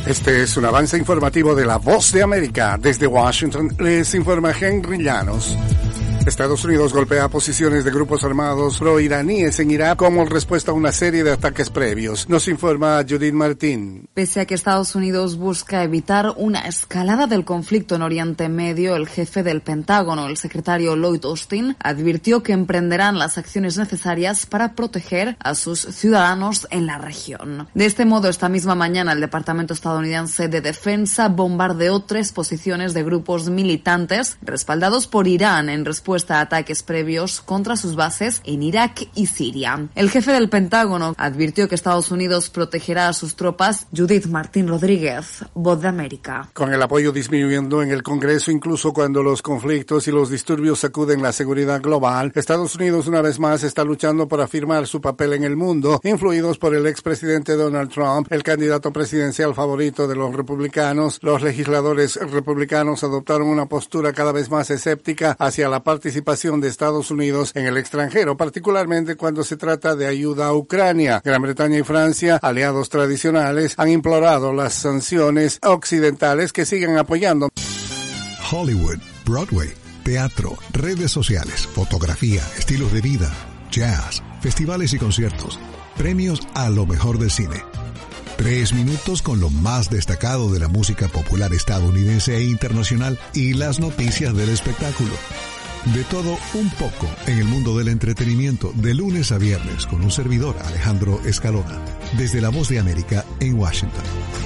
Este es un avance informativo de La Voz de América. Desde Washington les informa Henry Llanos. Estados Unidos golpea posiciones de grupos armados pro-iraníes en Irak como respuesta a una serie de ataques previos. Nos informa Judith Martín. Pese a que Estados Unidos busca evitar una escalada del conflicto en Oriente Medio, el jefe del Pentágono, el secretario Lloyd Austin, advirtió que emprenderán las acciones necesarias para proteger a sus ciudadanos en la región. De este modo, esta misma mañana, el Departamento estadounidense de Defensa bombardeó 3 posiciones de grupos militantes respaldados por Irán en respuesta a ataques previos contra sus bases en Irak y Siria. El jefe del Pentágono advirtió que Estados Unidos protegerá a sus tropas. Judith Martín Rodríguez, Voz de América. Con el apoyo disminuyendo en el Congreso, incluso cuando los conflictos y los disturbios sacuden la seguridad global, Estados Unidos una vez más está luchando por afirmar su papel en el mundo, influidos por el expresidente Donald Trump, el candidato presidencial favorito de los republicanos. Los legisladores republicanos adoptaron una postura cada vez más escéptica hacia la participación de Estados Unidos en el extranjero, particularmente cuando se trata de ayuda a Ucrania. Gran Bretaña y Francia, aliados tradicionales, han implorado las sanciones occidentales que sigan apoyando. Hollywood, Broadway, teatro, redes sociales, fotografía, estilos de vida, jazz, festivales y conciertos, premios a lo mejor del cine. 3 minutos con lo más destacado de la música popular estadounidense e internacional y las noticias del espectáculo. De todo un poco en el mundo del entretenimiento, de lunes a viernes, con un servidor, Alejandro Escalona, desde La Voz de América en Washington.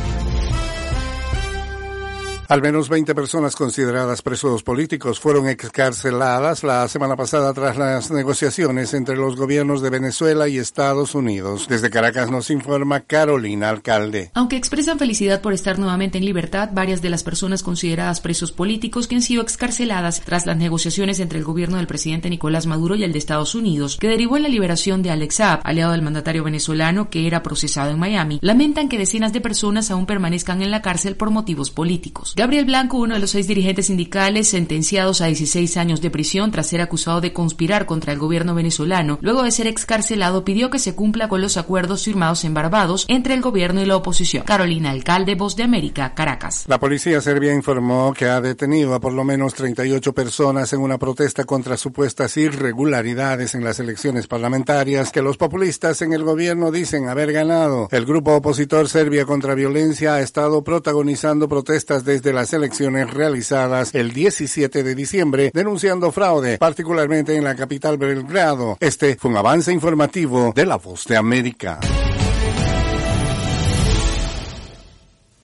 Al menos 20 personas consideradas presos políticos fueron excarceladas la semana pasada tras las negociaciones entre los gobiernos de Venezuela y Estados Unidos. Desde Caracas nos informa Carolina Alcalde. Aunque expresan felicidad por estar nuevamente en libertad, varias de las personas consideradas presos políticos que han sido excarceladas tras las negociaciones entre el gobierno del presidente Nicolás Maduro y el de Estados Unidos, que derivó en la liberación de Alex Saab, aliado del mandatario venezolano que era procesado en Miami, lamentan que decenas de personas aún permanezcan en la cárcel por motivos políticos. Gabriel Blanco, uno de los 6 dirigentes sindicales sentenciados a 16 años de prisión tras ser acusado de conspirar contra el gobierno venezolano, luego de ser excarcelado, pidió que se cumpla con los acuerdos firmados en Barbados entre el gobierno y la oposición. Carolina Alcalde, Voz de América, Caracas. La policía serbia informó que ha detenido a por lo menos 38 personas en una protesta contra supuestas irregularidades en las elecciones parlamentarias que los populistas en el gobierno dicen haber ganado. El grupo opositor Serbia contra Violencia ha estado protagonizando protestas desde las elecciones realizadas el 17 de diciembre, denunciando fraude, particularmente en la capital Belgrado. Este fue un avance informativo de La Voz de América.